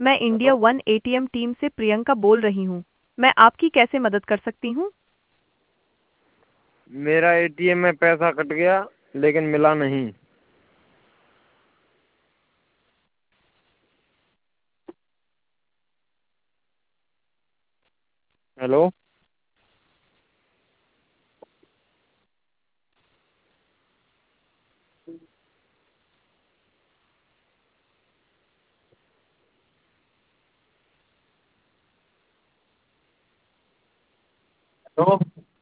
मैं hello. India one ATM team से प्रियंका बोल रही हूँ। मैं आपकी कैसे मदद कर सकती हूँ? मेरा एटीएम में पैसा कट गया लेकिन मिला नहीं। हेलो। हेलो।